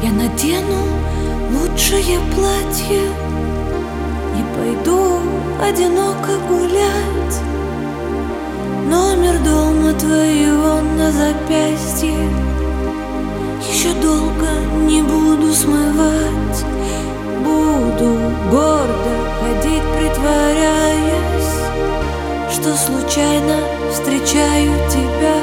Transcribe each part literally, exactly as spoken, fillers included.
Я надену лучшее платье и пойду одиноко гулять. Номер дома твоего на запястье еще долго не буду смывать. Буду гордо ходить, притворяясь, что случайно встречаю тебя.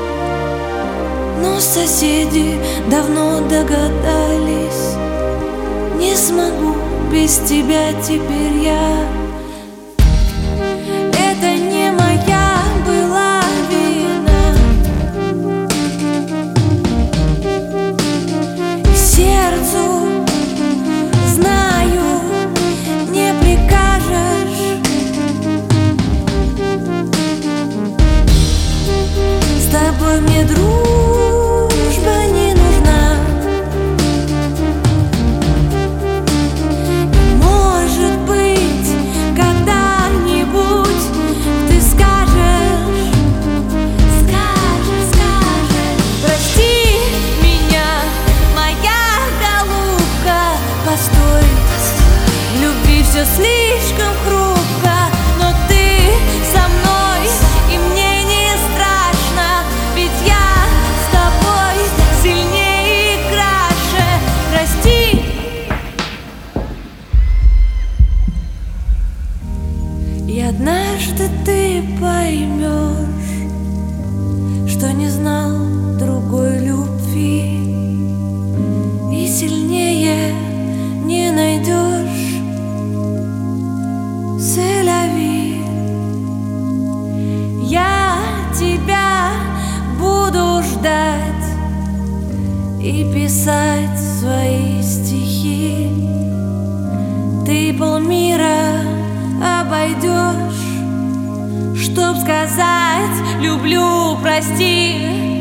Но соседи давно догадались, не смогу без тебя теперь я. Это не моя была вина, и сердцу, знаю, не прикажешь. С тобой мне дружба не нужна. Может быть, когда-нибудь ты скажешь, скажешь, скажешь: прости меня, моя голубка. Постой, в любви все слишком хрупко, но ты со мной, и мне не страшно, ведь я с тобой сильнее и краше. Прости. И однажды ты поймешь, что не знал другой любви, и сильнее не найдешь. C'est la vie. Я тебя буду ждать и писать свои стихи. Ты полмира обойдешь, чтоб сказать: люблю, прости.